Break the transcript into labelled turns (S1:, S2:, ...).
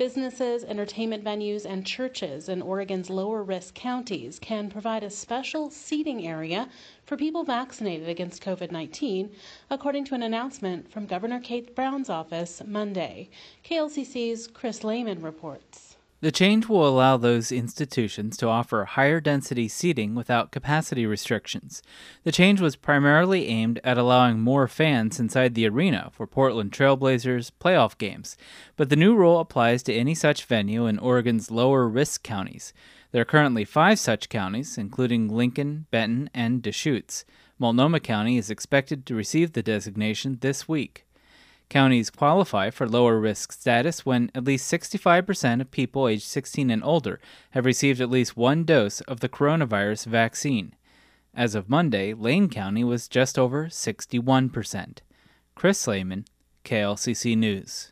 S1: Businesses, entertainment venues, and churches in Oregon's lower-risk counties can provide a special seating area for people vaccinated against COVID-19, according to an announcement from Governor Kate Brown's office Monday. KLCC's Chris Lehman reports.
S2: The change will allow those institutions to offer higher density seating without capacity restrictions. The change was primarily aimed at allowing more fans inside the arena for Portland Trail Blazers playoff games, but the new rule applies to any such venue in Oregon's lower risk counties. There are currently 5 such counties, including Lincoln, Benton, and Deschutes. Multnomah County is expected to receive the designation this week. Counties qualify for lower risk status when at least 65% of people aged 16 and older have received at least one dose of the coronavirus vaccine. As of Monday, Lane County was just over 61%. Chris Lehman, KLCC News.